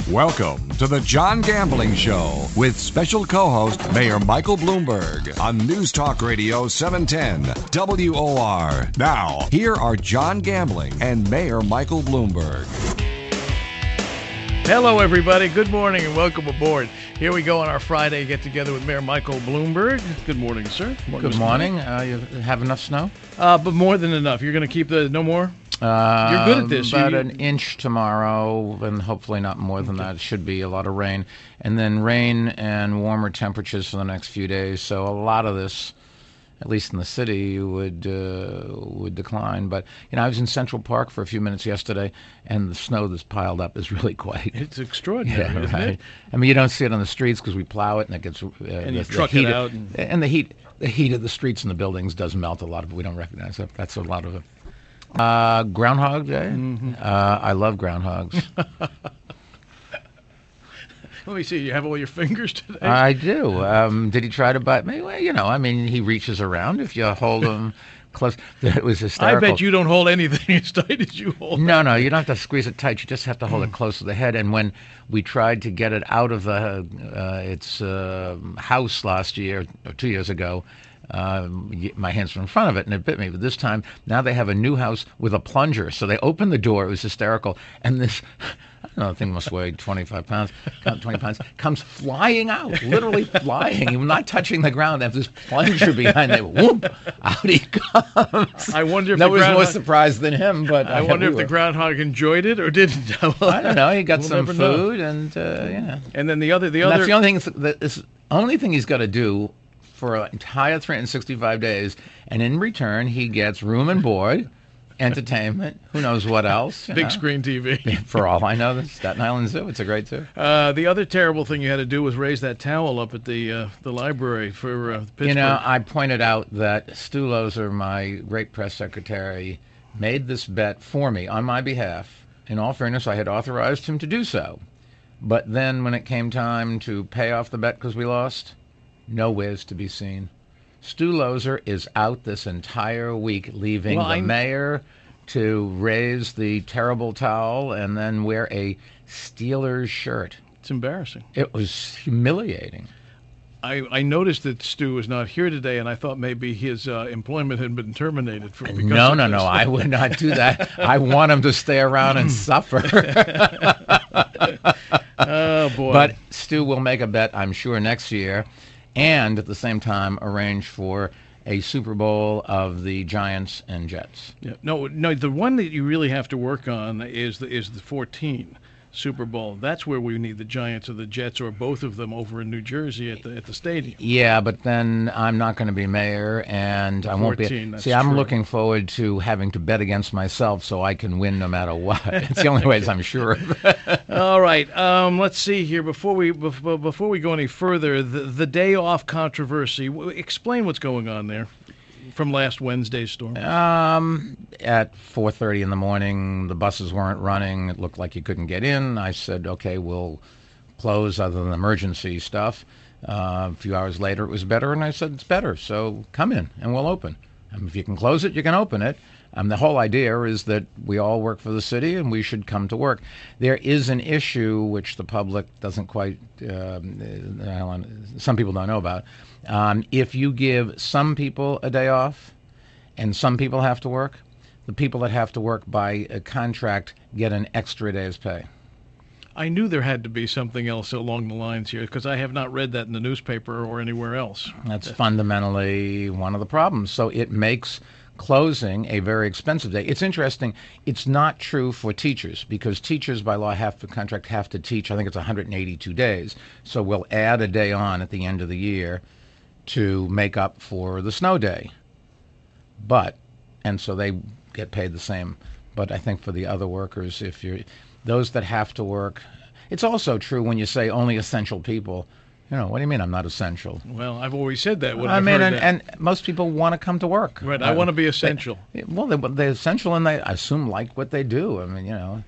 Welcome to the John Gambling Show with special co-host Mayor Michael Bloomberg on News Talk Radio 710 WOR. Now, here are John Gambling and Mayor Michael Bloomberg. Hello, everybody. Good morning and welcome aboard. Here we go on our Friday get-together with Mayor Michael Bloomberg. Good morning, sir. Good morning. You have enough snow? But more than enough. You're going to keep the no more? You're good at this. About an inch tomorrow, and hopefully not more than that. It should be a lot of rain. And then rain and warmer temperatures for the next few days. So a lot of this, at least in the city, would decline. But, I was in Central Park for a few minutes yesterday, and the snow that's piled up is really quite... It's extraordinary, isn't it? I mean, you don't see it on the streets because we plow it, and it gets... and you truck it out. And the heat of the streets and the buildings does melt a lot of it. We don't recognize it. That's a lot of it. Groundhog Day? Mm-hmm. I love groundhogs. Let me see. You have all your fingers today? I do. Did he try to bite me? Well, he reaches around if you hold him close. It was hysterical. I bet you don't hold anything as tight as you hold. No, you don't have to squeeze it tight. You just have to hold it close to the head. And when we tried to get it out of its house last year, or 2 years ago, my hands were in front of it, and it bit me. But this time, now they have a new house with a plunger. So they opened the door. It was hysterical. And this, I don't know, the thing must weigh 20 pounds, comes flying out, literally flying. He was not touching the ground. They have this plunger behind it. Whoop, out he comes. I wonder if that was more surprised than him. But I wonder if the groundhog enjoyed it or didn't. I don't know. He got some food, and And then the other. That's the only thing. The only thing he's got to do for an entire 365 days, and in return, he gets room and board, entertainment, who knows what else. Big screen TV. For all I know, the Staten Island Zoo, it's a great zoo. The other terrible thing you had to do was raise that towel up at the library for Pittsburgh. I pointed out that Stu Lozer, my great press secretary, made this bet for me on my behalf. In all fairness, I had authorized him to do so. But then when it came time to pay off the bet because we lost, nowhere's to be seen. Stu Lozer is out this entire week, leaving the mayor to raise the terrible towel and then wear a Steelers shirt. It's embarrassing. It was humiliating. I noticed that Stu was not here today, and I thought maybe his employment had been terminated. No, I would not do that. I want him to stay around and suffer. Oh, boy. But Stu will make a bet, I'm sure, next year, and at the same time arrange for a Super Bowl of the Giants and Jets. Yeah. No, the one that you really have to work on is the 14 Super Bowl. That's where we need the Giants or the Jets or both of them over in New Jersey at the stadium. Yeah, but then I'm not going to be mayor, and I won't be. See, I'm looking forward to having to bet against myself so I can win no matter what. It's the only ways I'm sure of. All right, let's see here. Before we go any further, the day off controversy. Explain what's going on there from last Wednesday's storm. At 4:30 in the morning, the buses weren't running. It looked like you couldn't get in. I said, okay, we'll close other than emergency stuff. A few hours later, it was better, and I said, it's better, so come in, and we'll open. If you can close it, you can open it. The whole idea is that we all work for the city, and we should come to work. There is an issue which the public doesn't quite, some people don't know about. If you give some people a day off and some people have to work, the people that have to work by a contract get an extra day's pay. I knew there had to be something else along the lines here because I have not read that in the newspaper or anywhere else. That's fundamentally one of the problems. So it makes closing a very expensive day. It's interesting. It's not true for teachers because teachers by law have to teach, I think it's 182 days. So we'll add a day on at the end of the year to make up for the snow day. And so they get paid the same. But I think for the other workers, those that have to work, it's also true when you say only essential people. What do you mean I'm not essential? Well, I've always said that. And most people want to come to work. Right, I want to be essential. They're essential, and they, I assume, like what they do.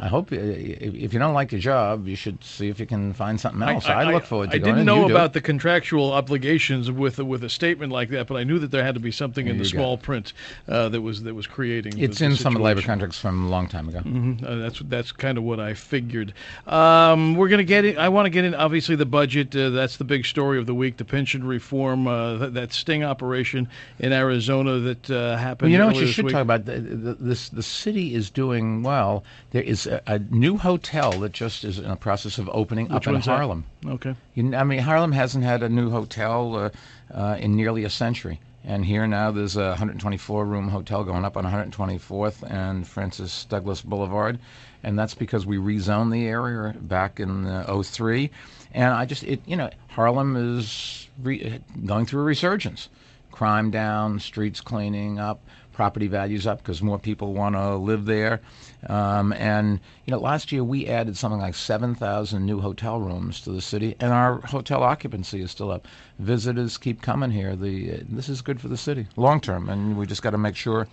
I hope if you don't like your job, you should see if you can find something else. I look forward to going. I didn't know know about the contractual obligations with a statement like that, but I knew that there had to be something in the small print that was creating. It's in some of the labor contracts from a long time ago. That's kind of what I figured. We're going to get in. I want to get in. Obviously, the budget. That's the big story of the week. The pension reform. That sting operation in Arizona that happened. Well, you know what you this should week. talk about? The city is doing well. There is a new hotel that just is in the process of opening up in Harlem. Okay. Harlem hasn't had a new hotel in nearly a century. And here now there's a 124-room hotel going up on 124th and Francis Douglas Boulevard. And that's because we rezoned the area back in '03. And Harlem is going through a resurgence. Crime down, streets cleaning up, property values up because more people want to live there. Last year we added something like 7,000 new hotel rooms to the city, and our hotel occupancy is still up. Visitors keep coming here. This is good for the city long term, and we just got to make sure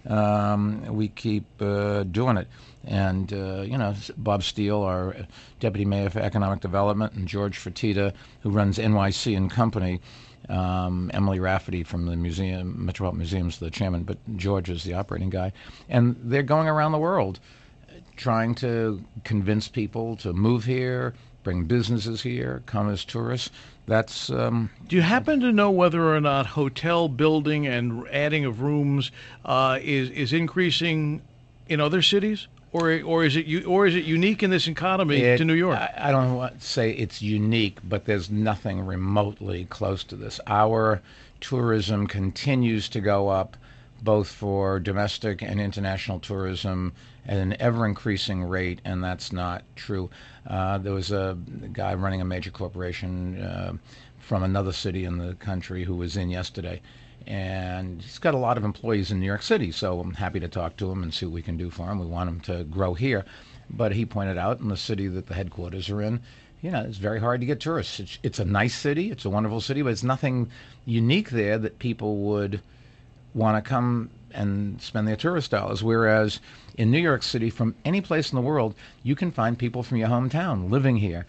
we keep doing it. And Bob Steele, our deputy mayor for economic development, and George Fertitta, who runs NYC and Company. Emily Rafferty from the Metropolitan Museum's the chairman, but George is the operating guy. And they're going around the world trying to convince people to move here, bring businesses here, come as tourists. That's. Do you happen to know whether or not hotel building and adding of rooms is increasing in other cities? Or is it unique in this economy to New York? I don't want to say it's unique, but there's nothing remotely close to this. Our tourism continues to go up, both for domestic and international tourism, at an ever-increasing rate, and that's not true. There was a guy running a major corporation from another city in the country who was in yesterday. And he's got a lot of employees in New York City, so I'm happy to talk to him and see what we can do for him. We want him to grow here. But he pointed out in the city that the headquarters are in, it's very hard to get tourists. It's a nice city. It's a wonderful city, but there's nothing unique there that people would want to come and spend their tourist dollars. Whereas in New York City, from any place in the world, you can find people from your hometown living here.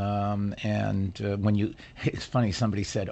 It's funny, somebody said,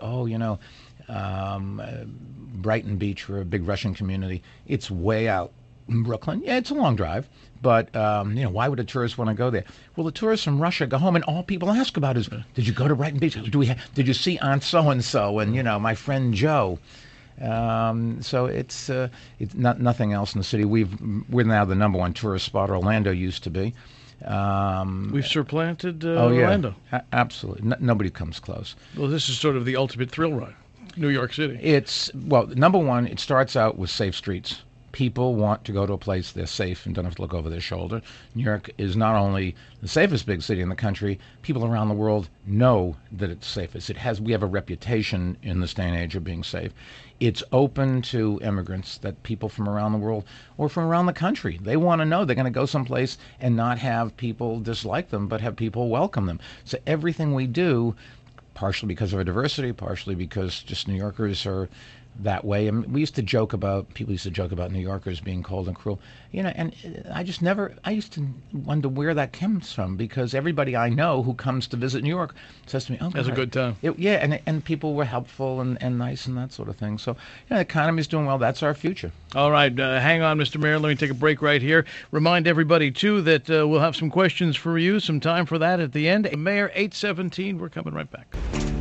Brighton Beach for a big Russian community. It's way out in Brooklyn. Yeah, it's a long drive, but why would a tourist want to go there? Well, the tourists from Russia go home, and all people ask about is, did you go to Brighton Beach? Did you see Aunt so and so? And my friend Joe. So it's not nothing else in the city. We're now the number one tourist spot. Orlando used to be. We've supplanted Orlando. Absolutely. Nobody comes close. Well, this is sort of the ultimate thrill ride. New York City. Number one, it starts out with safe streets. People want to go to a place they're safe and don't have to look over their shoulder. New York is not only the safest big city in the country, people around the world know that it's safest. We have a reputation in this day and age of being safe. It's open to immigrants, that people from around the world or from around the country, they want to know they're going to go someplace and not have people dislike them, but have people welcome them. So everything we do, partially because of our diversity, partially because just New Yorkers are that way. And people used to joke about New Yorkers being cold and cruel, and I used to wonder where that comes from, because everybody I know who comes to visit New York says to me, has a good time. And people were helpful and nice and that sort of thing. So, the economy's doing well. That's our future. All right. Hang on, Mr. Mayor. Let me take a break right here. Remind everybody, too, that we'll have some questions for you, some time for that at the end. Mayor 817, we're coming right back.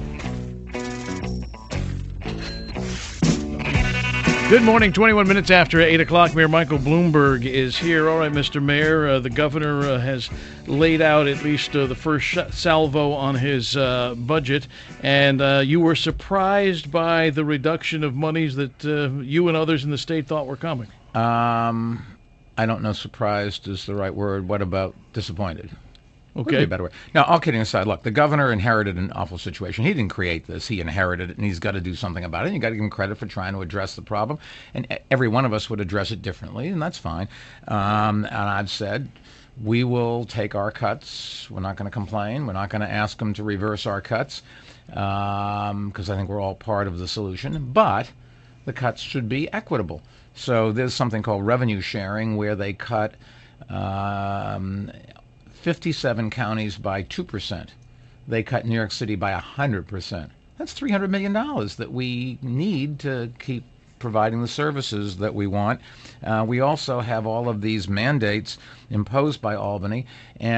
Good morning, 21 minutes after 8 o'clock. Mayor Michael Bloomberg is here. All right, Mr. Mayor, the governor has laid out at least the first salvo on his budget, and you were surprised by the reduction of monies that you and others in the state thought were coming. I don't know surprised is the right word. What about disappointed? Okay. Would be a better way. Now, all kidding aside, look, the governor inherited an awful situation. He didn't create this. He inherited it, and he's got to do something about it. And you got to give him credit for trying to address the problem. And every one of us would address it differently, and that's fine. And I've said we will take our cuts. We're not going to complain. We're not going to ask them to reverse our cuts, because I think we're all part of the solution. But the cuts should be equitable. So there's something called revenue sharing, where they cut 57 counties by 2%. They cut New York City by 100%. That's $300 million that we need to keep providing the services that we want. We also have all of these mandates imposed by Albany,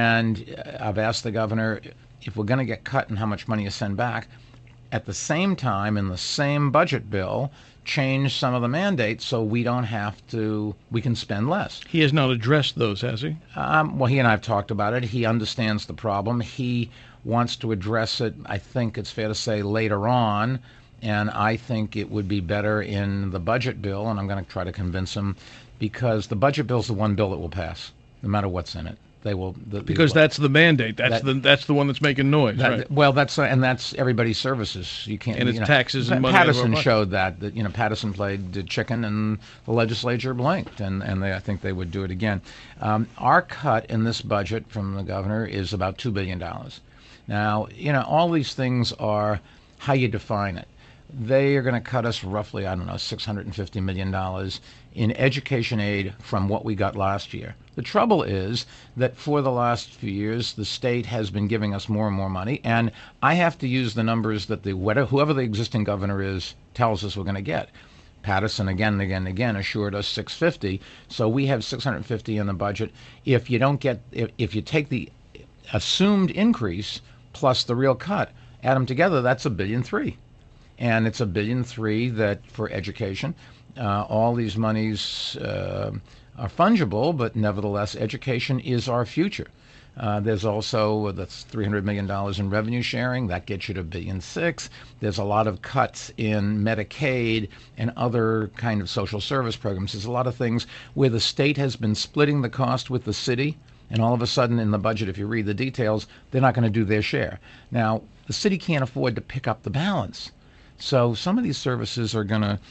and I've asked the governor if we're going to get cut and how much money you send back, at the same time, in the same budget bill, change some of the mandates so we don't have to, we can spend less. He has not addressed those, has he? Well, he and I have talked about it. He understands the problem. He wants to address it, I think it's fair to say, later on, and I think it would be better in the budget bill, and I'm going to try to convince him, because the budget bill is the one bill that will pass, no matter what's in it. They will because that's the mandate. That's the one that's making noise. Right? Well, that's everybody's services. You can't. And it's taxes and money. Pattison showed that Pattison played chicken, and the legislature blinked, and I think they would do it again. Our cut in this budget from the governor is about $2 billion. Now, all these things are how you define it. They are going to cut us roughly, $650 million in education aid from what we got last year. The trouble is that for the last few years, the state has been giving us more and more money, and I have to use the numbers that whoever the existing governor is tells us we're going to get. Pattison again and again and again assured us $650, so we have $650 in the budget. If you take the assumed increase plus the real cut, add them together, that's $1.3 billion. And it's $1.3 billion that for education. All these monies are fungible, but nevertheless, education is our future. There's also that's $300 million in revenue sharing. That gets you to $1.6 billion. There's a lot of cuts in Medicaid and other kind of social service programs. There's a lot of things where the state has been splitting the cost with the city, and all of a sudden in the budget, if you read the details, they're not going to do their share. Now, the city can't afford to pick up the balance. So some of these services are going to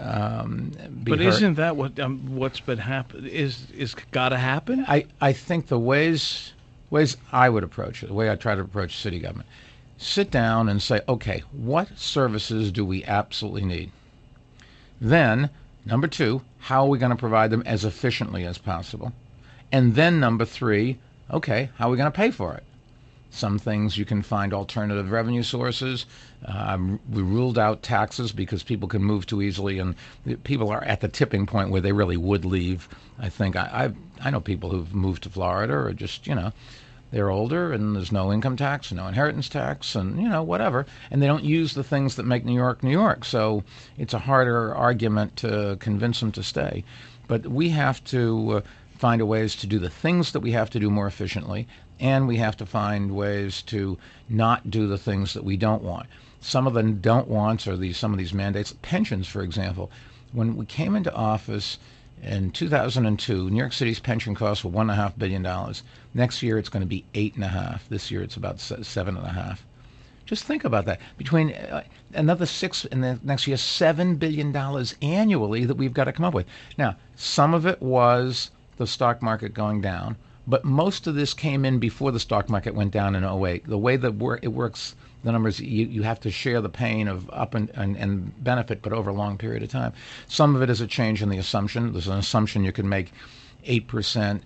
be But hurt. isn't that what's been happen is got to happen? I think the ways I would approach it, the way I try to approach city government, sit down and say, okay, what services do we absolutely need? Then, number two, how are we going to provide them as efficiently as possible? And then number three, okay, how are we going to pay for it? Some things you can find alternative revenue sources. We ruled out taxes because people can move too easily, and people are at the tipping point where they really would leave. I think I know people who've moved to Florida, or just they're older and there's no income tax, no inheritance tax, and whatever, and they don't use the things that make New York New York. So it's a harder argument to convince them to stay. But we have to find ways to do the things that we have to do more efficiently, and we have to find ways to not do the things that we don't want. Some of the don't wants are some of these mandates. Pensions, for example. When we came into office in 2002, New York City's pension costs were $1.5 billion. Next year it's going to be $8.5 billion. This year it's about $7.5 billion. Just think about that. Between another $6 billion and the next year, $7 billion annually that we've got to come up with. Now, some of it was the stock market going down, but most of this came in before the stock market went down in 2008. The way that it works, the numbers, you have to share the pain of up and benefit, but over a long period of time. Some of it is a change in the assumption. There's an assumption you can make 8%.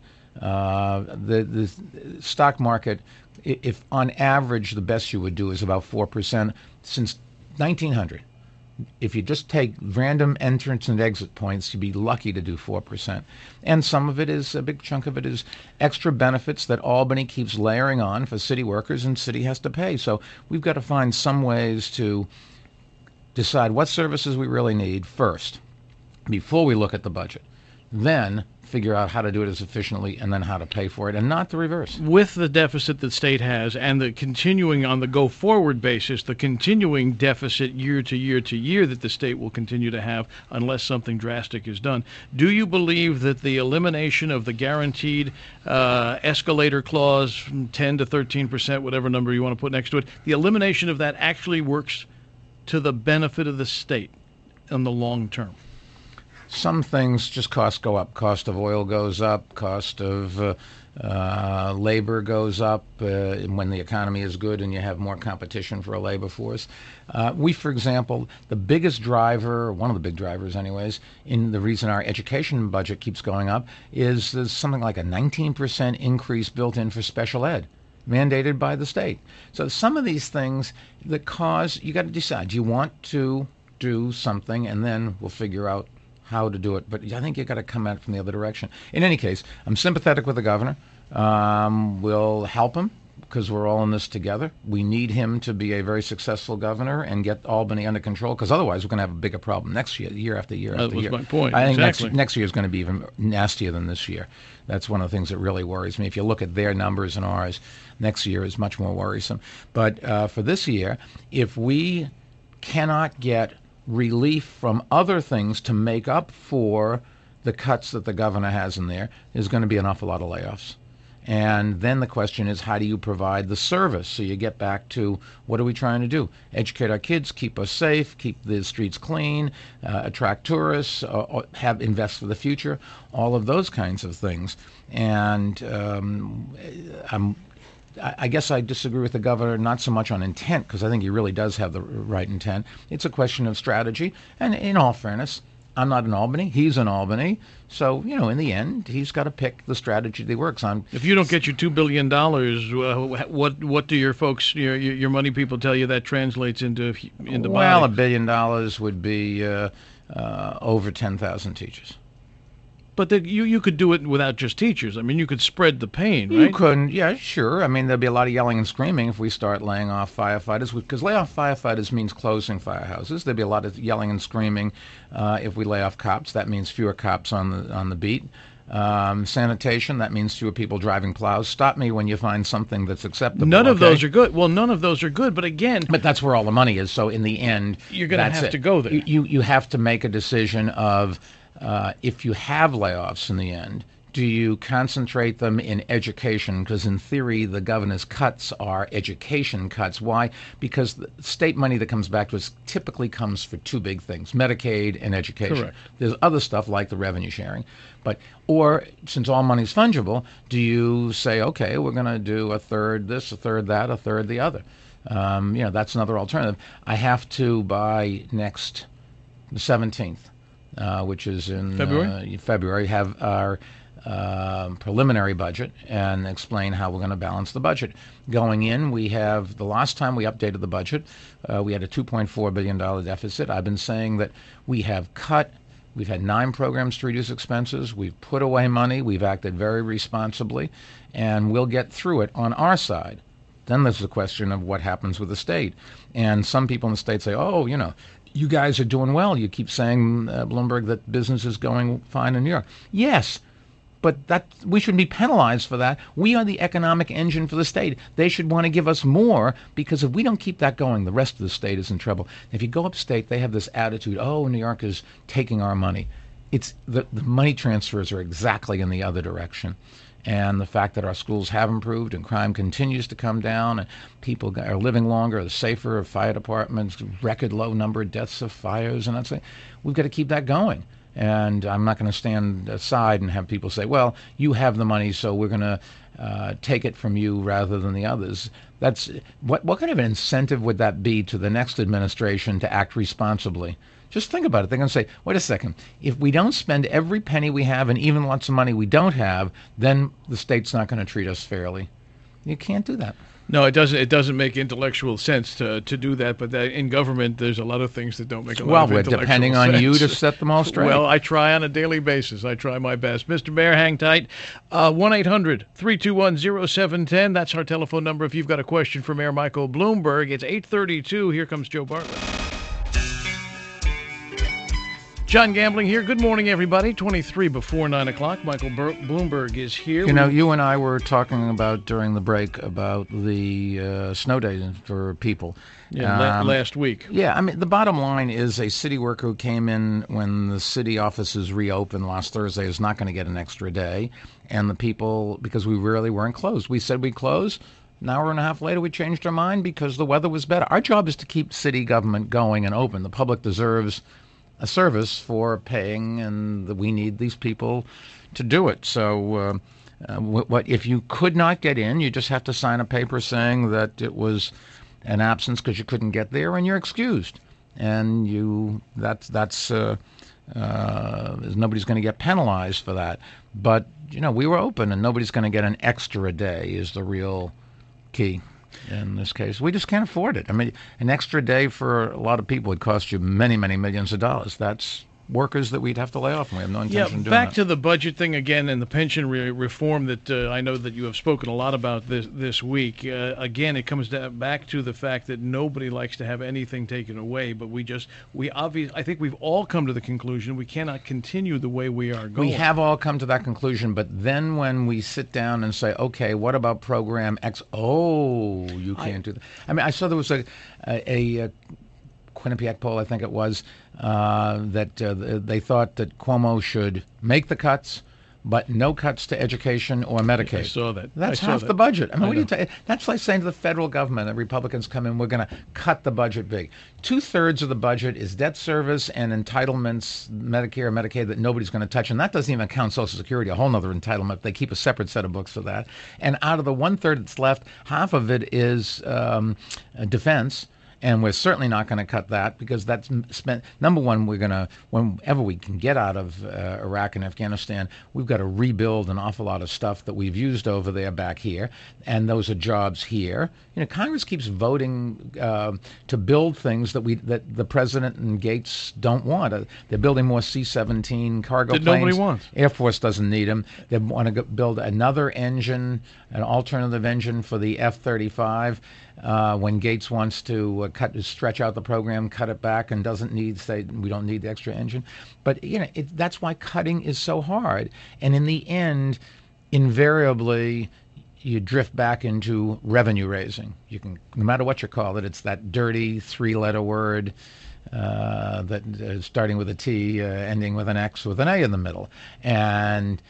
The stock market, if on average the best you would do is about 4% since 1900. If you just take random entrance and exit points, you'd be lucky to do 4%. And some of it is, a big chunk of it is extra benefits that Albany keeps layering on for city workers, and city has to pay. So we've got to find some ways to decide what services we really need first, before we look at the budget. Then figure out how to do it as efficiently, and then how to pay for it, and not the reverse. With the deficit the state has, and the continuing on the go-forward basis, the continuing deficit year to year to year that the state will continue to have unless something drastic is done, do you believe that the elimination of the guaranteed escalator clause from 10 to 13%, whatever number you want to put next to it, the elimination of that actually works to the benefit of the state in the long term? Some things just costs go up. Cost of oil goes up. Cost of Labor goes up when the economy is good and you have more competition for a labor force. We, for example, the biggest driver, one of the big drivers anyways, in the reason our education budget keeps going up is there's something like a 19% increase built in for special ed, mandated by the state. So some of these things that cause, you got to decide, do you want to do something, and then we'll figure out how to do it. But I think you got to come at it from the other direction. In any case, I'm sympathetic with the governor. We'll help him because we're all in this together. We need him to be a very successful governor and get Albany under control, because otherwise we're going to have a bigger problem next year, year after year after year. That was my point. I think exactly. next year is going to be even nastier than this year. That's one of the things that really worries me. If you look at their numbers and ours, next year is much more worrisome. But for this year, if we cannot get relief from other things to make up for the cuts that the governor has in there, there's going to be an awful lot of layoffs. And then the question is, how do you provide the service? So you get back to, what are we trying to do? Educate our kids, keep us safe, keep the streets clean, attract tourists, invest for the future, all of those kinds of things. And I guess I disagree with the governor, not so much on intent, because I think he really does have the right intent. It's a question of strategy. And in all fairness, I'm not in Albany. He's in Albany. So, in the end, he's got to pick the strategy that he works on. If you don't get your $2 billion, what do your folks, your money people tell you that translates into Well, body? $1 billion would be over 10,000 teachers. But you could do it without just teachers. I mean, you could spread the pain, right? You couldn't. Yeah, sure. I mean, there'd be a lot of yelling and screaming if we start laying off firefighters, because lay off firefighters means closing firehouses. There'd be a lot of yelling and screaming if we lay off cops. That means fewer cops on the beat. Sanitation, that means fewer people driving plows. Stop me when you find something that's acceptable. None of those are good. Well, none of those are good. But again, that's where all the money is. So in the end, you're going to have to go there. You have to make a decision of, if you have layoffs in the end, do you concentrate them in education? Because in theory, the governor's cuts are education cuts. Why? Because the state money that comes back to us typically comes for two big things, Medicaid and education. Correct. There's other stuff like the revenue sharing. Or since all money's fungible, do you say, okay, we're going to do a third this, a third that, a third the other? That's another alternative. I have to, by the 17th, which is in February, have our preliminary budget and explain how we're going to balance the budget. Going in, we have, the last time we updated the budget, we had a $2.4 billion deficit. I've been saying that we've had 9 programs to reduce expenses. We've put away money. We've acted very responsibly, and we'll get through it on our side. Then there's the question of what happens with the state. And some people in the state say, you guys are doing well. You keep saying, Bloomberg, that business is going fine in New York. Yes, but we shouldn't be penalized for that. We are the economic engine for the state. They should want to give us more, because if we don't keep that going, the rest of the state is in trouble. If you go upstate, they have this attitude, New York is taking our money. It's the money transfers are exactly in the other direction. And the fact that our schools have improved and crime continues to come down and people are living longer, safer, fire departments, record low number of deaths of fires, and that's it. We've got to keep that going. And I'm not going to stand aside and have people say, well, you have the money, so we're going to take it from you rather than the others. That's what kind of an incentive would that be to the next administration to act responsibly? Just think about it. They're going to say, wait a second, if we don't spend every penny we have and even lots of money we don't have, then the state's not going to treat us fairly. You can't do that. No, it doesn't. It doesn't make intellectual sense to do that. But in government, there's a lot of things that don't make a lot of intellectual sense. Well, we're depending on you to set them all straight. Well, I try on a daily basis. I try my best. Mr. Mayor, hang tight. 1-800-321-0710. That's our telephone number if you've got a question for Mayor Michael Bloomberg. It's 8:32. Here comes Joe Bartlett. John Gambling here. Good morning, everybody. 23 before 9 o'clock. Michael Bloomberg is here. You and I were talking about during the break about the snow day for people. Yeah, last week. Yeah, I mean, the bottom line is a city worker who came in when the city offices reopened last Thursday is not going to get an extra day. And the people, because we really weren't closed. We said we'd close. An hour and a half later, we changed our mind because the weather was better. Our job is to keep city government going and open. The public deserves a service for paying, and we need these people to do it. So What if you could not get in? You just have to sign a paper saying that it was an absence because you couldn't get there, and you're excused. And nobody's going to get penalized for that. But we were open, and nobody's going to get an extra day. Is the real key in this case. We just can't afford it. I mean, an extra day for a lot of people would cost you many, many millions of dollars. That's workers that we'd have to lay off, and we have no intention of doing that. Back to the budget thing again and the pension reform that I know that you have spoken a lot about this week. Again, it comes back to the fact that nobody likes to have anything taken away, but I think we've all come to the conclusion we cannot continue the way we are going. We have all come to that conclusion, but then when we sit down and say, okay, what about program X? Oh, you can't do that. I mean, I saw there was a Quinnipiac poll, I think it was, that they thought that Cuomo should make the cuts, but no cuts to education or Medicaid. I saw that. That's half the budget. I mean, that's like saying to the federal government that Republicans come in, we're going to cut the budget big. 2/3 of the budget is debt service and entitlements, Medicare, Medicaid, that nobody's going to touch. And that doesn't even count Social Security, a whole other entitlement. They keep a separate set of books for that. And out of the 1/3 that's left, half of it is defense. And we're certainly not going to cut that because that's spent. Number one, we're going to, whenever we can get out of Iraq and Afghanistan, we've got to rebuild an awful lot of stuff that we've used over there back here. And those are jobs here. Congress keeps voting to build things that the president and Gates don't want. They're building more C-17 cargo planes. Nobody wants. Air Force doesn't need them. They want to build another engine, an alternative engine for the F-35. When Gates wants to stretch out the program, cut it back, and say we don't need the extra engine. But that's why cutting is so hard. And in the end, invariably, you drift back into revenue raising. You can, no matter what you call it, it's that dirty 3-letter word that starting with a T, ending with an X, with an A in the middle, and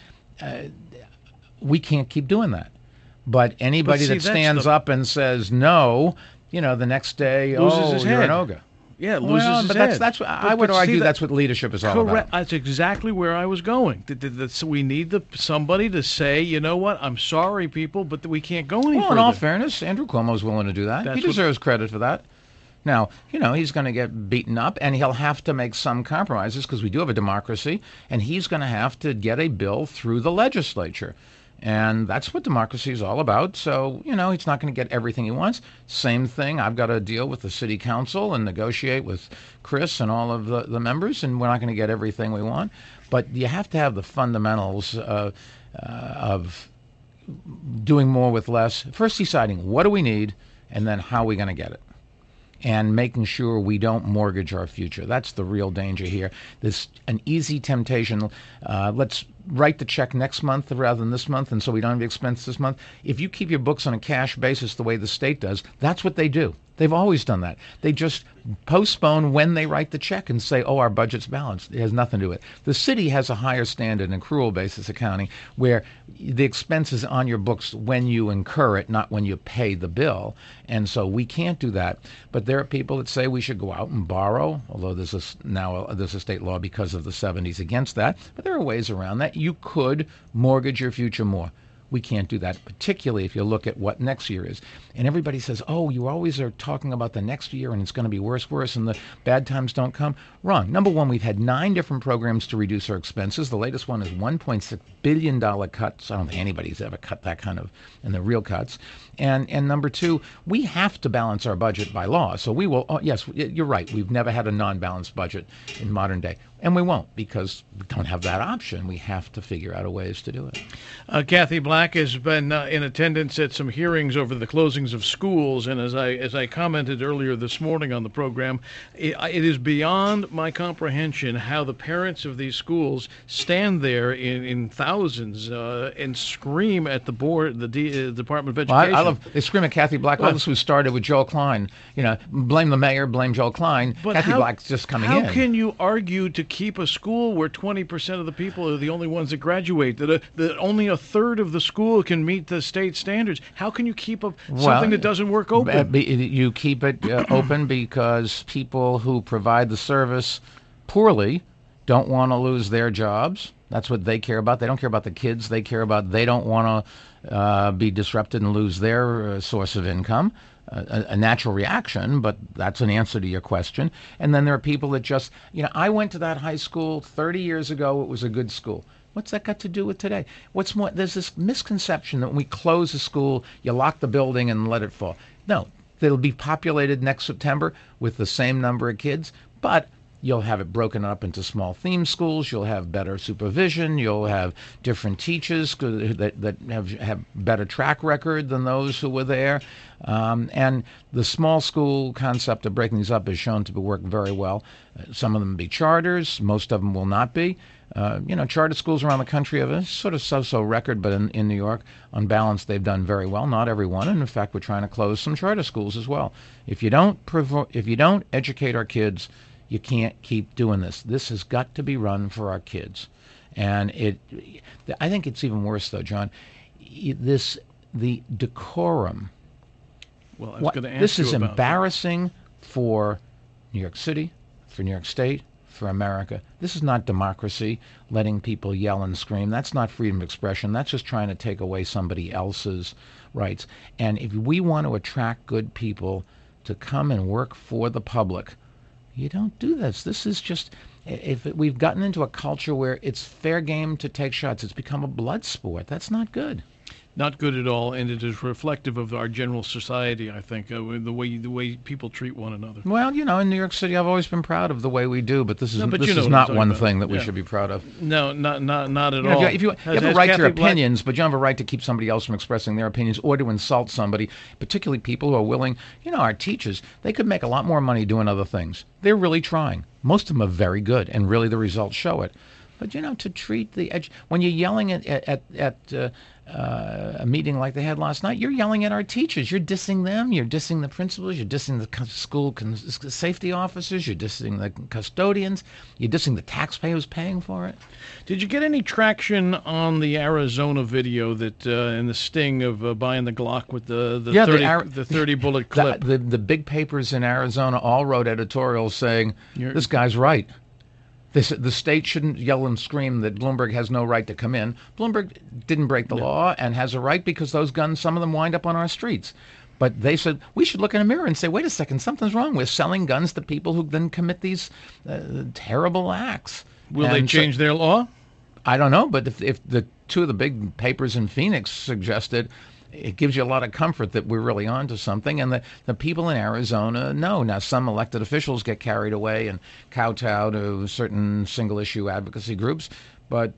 we can't keep doing that. But anybody that stands up and says no, the next day, loses his you're head. an ogre. Yeah, loses his but head. I would argue that's what leadership is all about. That's exactly where I was going. We need somebody to say, you know what, I'm sorry, people, but we can't go any further. In all fairness, Andrew Cuomo's willing to do that. He deserves credit for that. Now, he's going to get beaten up, and he'll have to make some compromises because we do have a democracy, and he's going to have to get a bill through the legislature. And that's what democracy is all about. So, he's not going to get everything he wants. Same thing, I've got to deal with the city council and negotiate with Chris and all of the members, and we're not going to get everything we want. But you have to have the fundamentals of doing more with less. First deciding what do we need, and then how are we going to get it. And making sure we don't mortgage our future. That's the real danger here. There's an easy temptation. Let's write the check next month rather than this month, and so we don't have the expense this month. If you keep your books on a cash basis the way the state does, that's what they do. They've always done that. They just postpone when they write the check and say, our budget's balanced. It has nothing to do with it. The city has a higher standard in accrual basis accounting where the expense is on your books when you incur it, not when you pay the bill. And so we can't do that. But there are people that say we should go out and borrow, although there's a state law because of the 70s against that. But there are ways around that. You could mortgage your future more. We can't do that, particularly if you look at what next year is. And everybody says, you always are talking about the next year and it's going to be worse, and the bad times don't come. Wrong. Number one, we've had 9 different programs to reduce our expenses. The latest one is $1.6 billion cuts. I don't think anybody's ever cut that kind of, in the real cuts. And number two, we have to balance our budget by law. So we will, yes, you're right. We've never had a non-balanced budget in modern day. And we won't because we don't have that option. We have to figure out ways to do it. Kathy Black has been in attendance at some hearings over the closings of schools. And as I commented earlier this morning on the program, it is beyond my comprehension how the parents of these schools stand there in thousands and scream at the board, the Department of Education. They scream at Kathy Black. All this was started with Joel Klein. Blame the mayor, blame Joel Klein. But Kathy Black's just coming in. How can you argue to keep a school where 20% of the people are the only ones that graduate, that only a third of the school can meet the state standards? How can you keep something that doesn't work open? You keep it open because people who provide the service poorly don't want to lose their jobs. That's what they care about. They don't care about the kids. They care about they don't want to be disrupted and lose their source of income. A natural reaction, but that's an answer to your question. And then there are people that just, I went to that high school 30 years ago. It was a good school. What's that got to do with today? What's more, there's this misconception that when we close a school, you lock the building and let it fall. No, it'll be populated next September with the same number of kids, but you'll have it broken up into small theme schools. You'll have better supervision. You'll have different teachers that have better track record than those who were there. And the small school concept of breaking these up has shown to work very well. Some of them will be charters. Most of them will not be. Charter schools around the country have a sort of so-so record, but in New York, on balance, they've done very well. Not every one, and in fact, we're trying to close some charter schools as well. If you don't educate our kids, you can't keep doing this. This has got to be run for our kids. And I think it's even worse, though, John. The decorum. Well, I was going to ask this you is about embarrassing for New York City, for New York State, for America. This is not democracy, letting people yell and scream. That's not freedom of expression. That's just trying to take away somebody else's rights. And if we want to attract good people to come and work for the public, you don't do this. This is just, we've gotten into a culture where it's fair game to take shots. It's become a blood sport. That's not good. Not good at all, and it is reflective of our general society, I think, the way people treat one another. Well, in New York City, I've always been proud of the way we do, but this is not one thing that we should be proud of. No, not at all. You have a right to your opinions, but you don't have a right to keep somebody else from expressing their opinions or to insult somebody, particularly people who are willing. Our teachers, they could make a lot more money doing other things. They're really trying. Most of them are very good, and really the results show it. But, to treat when you're yelling at a meeting like they had last night, you're yelling at our teachers. You're dissing them. You're dissing the principals. You're dissing the school safety officers. You're dissing the custodians. You're dissing the taxpayers paying for it. Did you get any traction on the Arizona video that and the sting of buying the Glock with the 30 bullet clip? The big papers in Arizona all wrote editorials saying, this guy's right. The state shouldn't yell and scream that Bloomberg has no right to come in. Bloomberg didn't break the law and has a right because those guns, some of them wind up on our streets. But they said, we should look in a mirror and say, wait a second, something's wrong. We're selling guns to people who then commit these terrible acts. Will they change their law? I don't know, but if the two of the big papers in Phoenix suggested, it gives you a lot of comfort that we're really onto something, and the people in Arizona know. Now, some elected officials get carried away and kowtow to certain single-issue advocacy groups, but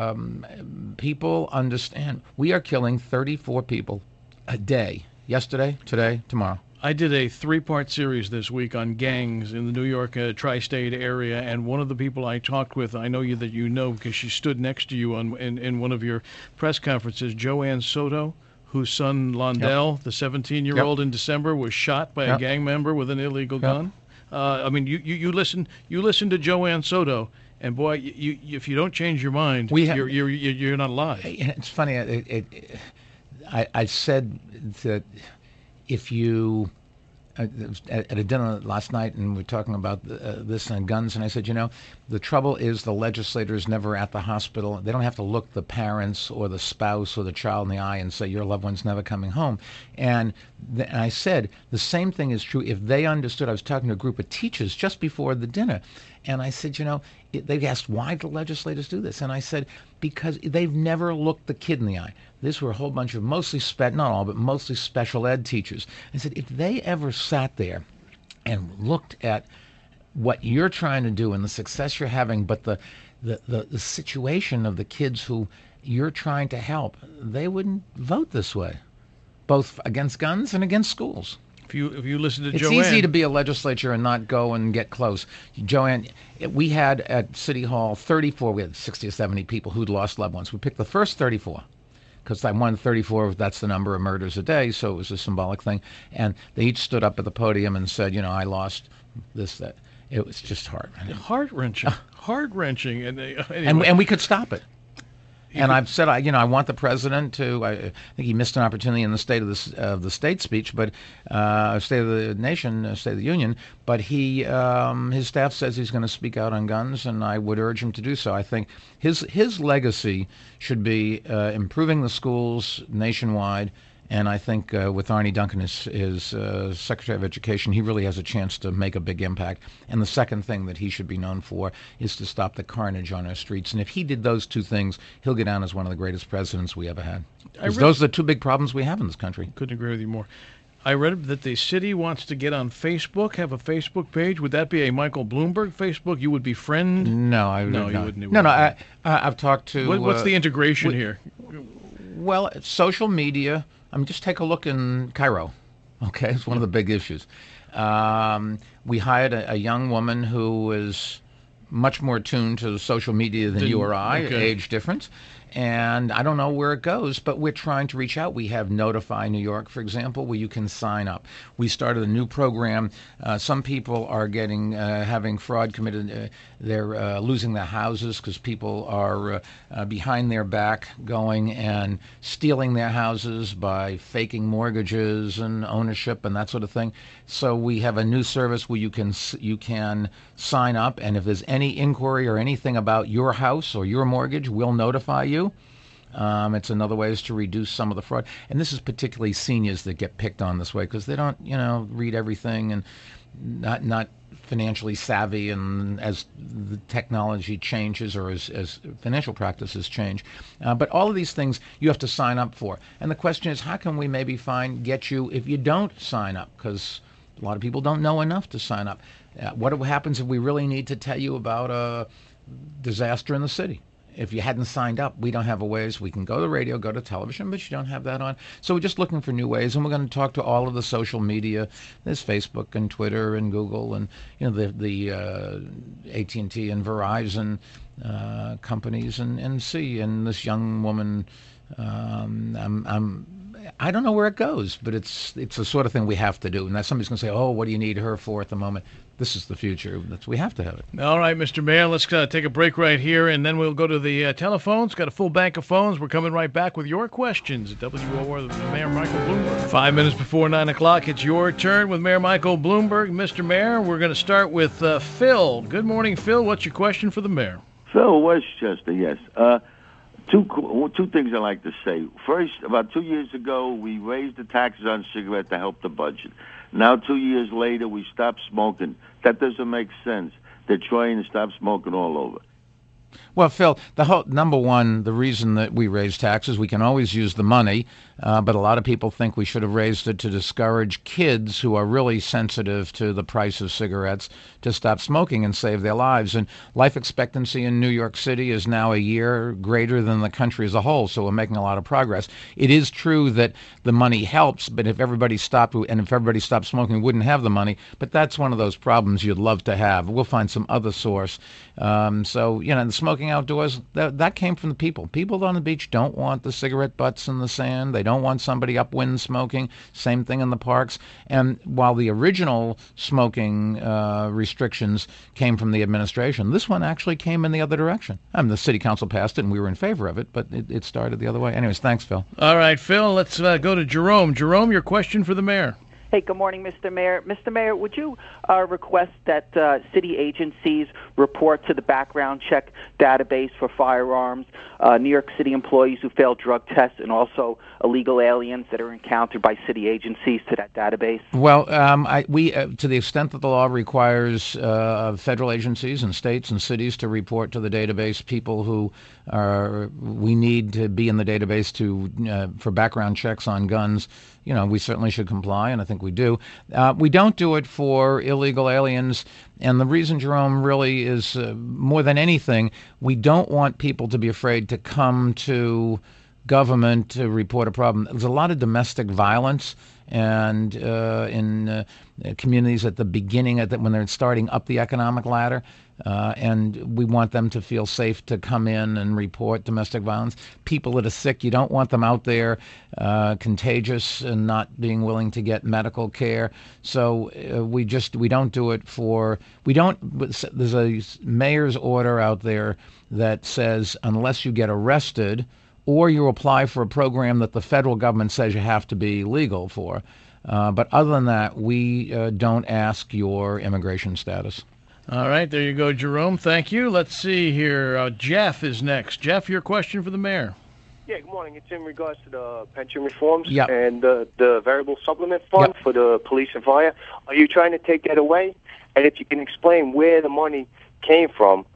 people understand. We are killing 34 people a day. Yesterday, today, tomorrow. I did a 3-part series this week on gangs in the New York tri-state area, and one of the people I talked with, I know that you know because she stood next to you in one of your press conferences, Joanne Soto, whose son Londell, the 17-year-old in December, was shot by a gang member with an illegal gun. You listen to Joanne Soto, and boy, if you don't change your mind, you're not alive. It's funny. I said that if you at a dinner last night, and we were talking about this and guns, and I said, the trouble is the legislators never at the hospital. They don't have to look the parents or the spouse or the child in the eye and say, your loved one's never coming home. And I said, the same thing is true if they understood. I was talking to a group of teachers just before the dinner, and I said, they asked, why do legislators do this? And I said, because they've never looked the kid in the eye. These were a whole bunch of not all, but mostly special ed teachers. I said, if they ever sat there and looked at what you're trying to do and the success you're having, but the situation of the kids who you're trying to help, they wouldn't vote this way, both against guns and against schools. If you listen to Joanne... It's easy to be a legislature and not go and get close. Joanne, we had at City Hall 34, we had 60 or 70 people who'd lost loved ones. We picked the first 34 because I wanted 34, that's the number of murders a day, so it was a symbolic thing. And they each stood up at the podium and said, I lost this, that. It was just heart-wrenching. Heart-wrenching. Heart-wrenching. And we could stop it. And I've said, I want the president to. I think he missed an opportunity in the State of the State speech, but State of the Nation, State of the Union. But his staff says he's going to speak out on guns, and I would urge him to do so. I think his legacy should be improving the schools nationwide. And I think with Arne Duncan as Secretary of Education, he really has a chance to make a big impact. And the second thing that he should be known for is to stop the carnage on our streets. And if he did those two things, he'll go down as one of the greatest presidents we ever had. Those are the two big problems we have in this country. Couldn't agree with you more. I read that the city wants to get on Facebook, have a Facebook page. Would that be a Michael Bloomberg Facebook? You would befriend? No, you wouldn't. No. I've talked to. What's the integration here? Well, social media. Just take a look in Cairo. Okay, it's one of the big issues. We hired a young woman who is much more tuned to social media than you or I, age difference. And I don't know where it goes, but we're trying to reach out. We have Notify New York, for example, where you can sign up. We started a new program. Some people are having fraud committed. They're losing their houses because people are behind their back going and stealing their houses by faking mortgages and ownership and that sort of thing. So we have a new service where you can sign up, and if there's any inquiry or anything about your house or your mortgage, we'll notify you. It's another way is to reduce some of the fraud. And this is particularly seniors that get picked on this way because they don't, read everything and not financially savvy. And as the technology changes or as financial practices change. But all of these things you have to sign up for. And the question is, how can we maybe get you if you don't sign up? Because a lot of people don't know enough to sign up. What happens if we really need to tell you about a disaster in the city? If you hadn't signed up, we don't have a ways. We can go to radio, go to television, but you don't have that on. So we're just looking for new ways, and we're going to talk to all of the social media. There's Facebook and Twitter and Google and the AT&T and Verizon companies and see. And this young woman, I don't know where it goes, but it's the sort of thing we have to do. And that somebody's going to say, "Oh, what do you need her for at the moment?" This is the future. We have to have it. All right, Mr. Mayor, let's take a break right here, and then we'll go to the telephones. Got a full bank of phones. We're coming right back with your questions at WOR, the Mayor Michael Bloomberg. 5 minutes before 9 o'clock, it's your turn with Mayor Michael Bloomberg. Mr. Mayor, we're going to start with Phil. Good morning, Phil. What's your question for the mayor? Phil Westchester, yes. Two things I'd like to say. First, about 2 years ago, we raised the taxes on cigarettes to help the budget. Now, 2 years later, we stopped smoking. That doesn't make sense. They're trying to stop smoking all over. Well, Phil, number one, the reason that we raise taxes, we can always use the money, but a lot of people think we should have raised it to discourage kids who are really sensitive to the price of cigarettes to stop smoking and save their lives. And life expectancy in New York City is now a year greater than the country as a whole, so we're making a lot of progress. It is true that the money helps, but if everybody stopped smoking, we wouldn't have the money. But that's one of those problems you'd love to have. We'll find some other source. The smoking outdoors, that came from the people. People on the beach don't want the cigarette butts in the sand. They don't want somebody upwind smoking. Same thing in the parks. And while the original smoking restrictions came from the administration, this one actually came in the other direction. The city council passed it, and we were in favor of it, but it started the other way. Anyways, thanks, Phil. All right, Phil, let's go to Jerome. Jerome, your question for the mayor. Hey, good morning, Mr. Mayor. Mr. Mayor, would you request that city agencies report to the background check database for firearms, New York City employees who failed drug tests, and also illegal aliens that are encountered by city agencies to that database? Well, we to the extent that the law requires federal agencies and states and cities to report to the database people who we need to be in the database for background checks on guns, we certainly should comply, and I think we do. We don't do it for illegal aliens, and the reason, Jerome, really is more than anything, we don't want people to be afraid to come to government to report a problem. There's a lot of domestic violence, and in communities at the beginning, when they're starting up the economic ladder, and we want them to feel safe to come in and report domestic violence. People that are sick, you don't want them out there contagious and not being willing to get medical care. So we don't do it there's a mayor's order out there that says unless you get arrested or you apply for a program that the federal government says you have to be legal for. But other than that, we don't ask your immigration status. All right, there you go, Jerome. Thank you. Let's see here. Jeff is next. Jeff, your question for the mayor. Yeah, good morning. It's in regards to the pension reforms Yep. and the variable supplement fund for the police and fire. Are you trying to take that away? And if you can explain where the money came from,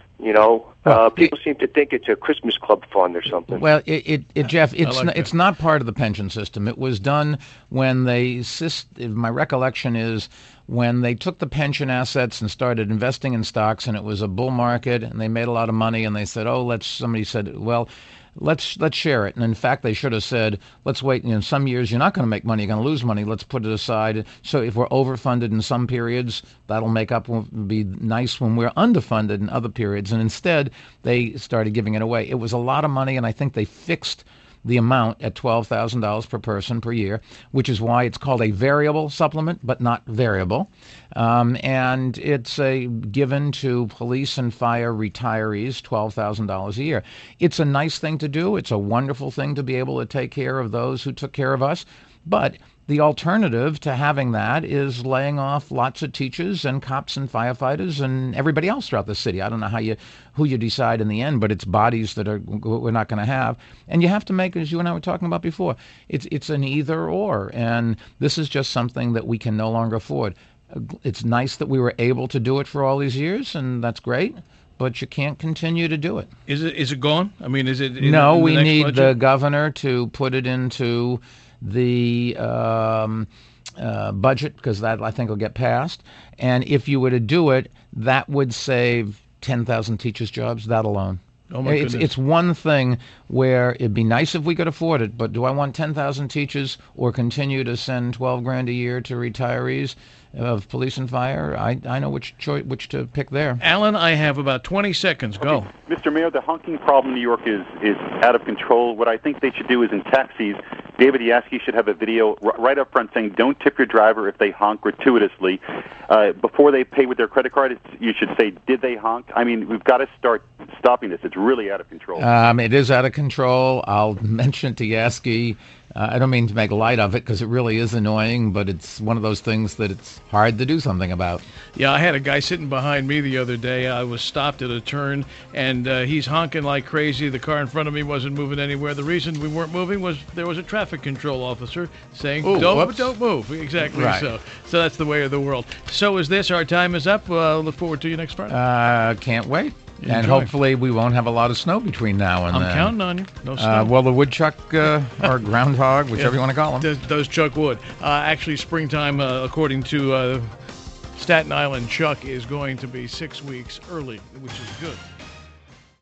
people seem to think it's a Christmas Club fund or something. Well, Jeff, it's that. not part of the pension system. It was done when my recollection is when they took the pension assets and started investing in stocks, and it was a bull market, and they made a lot of money, and they said, somebody said, well, let's share it. And in fact, they should have said, let's wait. Some years you're not going to make money, you're going to lose money. Let's put it aside. So if we're overfunded in some periods, that'll will be nice when we're underfunded in other periods. And instead, they started giving it away. It was a lot of money, and I think they fixed the amount at $12,000 per person per year, which is why it's called a variable supplement, but not variable. And it's given to police and fire retirees, $12,000 a year. It's a nice thing to do. It's a wonderful thing to be able to take care of those who took care of us. But the alternative to having that is laying off lots of teachers and cops and firefighters and everybody else throughout the city. I don't know who you decide in the end, but it's bodies that we're not going to have. And you have to make, as you and I were talking about before, it's an either or. And this is just something that we can no longer afford. It's nice that we were able to do it for all these years, and that's great. But you can't continue to do it. Is it gone? I mean, is it? No, we need budget? the governor to put it into the budget, because that I think will get passed. And if you were to do it, that would save 10,000 teachers' jobs, that alone. Oh my goodness. It's one thing where it'd be nice if we could afford it, but do I want 10,000 teachers or continue to send $12,000 a year to retirees of police and fire? I know which to pick there. Alan, I have about 20 seconds. Go. Okay. Mr. Mayor, the honking problem in New York is out of control. What I think they should do is in taxis, David Yaski should have a video right up front saying, don't tip your driver if they honk gratuitously. Before they pay with their credit card, you should say, did they honk? I mean, we've got to start stopping this. It's really out of control. It is out of control. I'll mention to Yaski. I don't mean to make light of it because it really is annoying, but it's one of those things that it's hard to do something about. Yeah, I had a guy sitting behind me the other day. I was stopped at a turn, and he's honking like crazy. The car in front of me wasn't moving anywhere. The reason we weren't moving was there was a traffic control officer saying, don't move. Exactly. Right. So that's the way of the world. So is this. Our time is up. Look forward to you next Friday. Can't wait. Enjoy. And hopefully we won't have a lot of snow between now and then. I'm counting on you. No snow. Well, the woodchuck or groundhog, whichever you want to call them. Those Chuck Wood. Actually, springtime, according to Staten Island Chuck, is going to be 6 weeks early, which is good.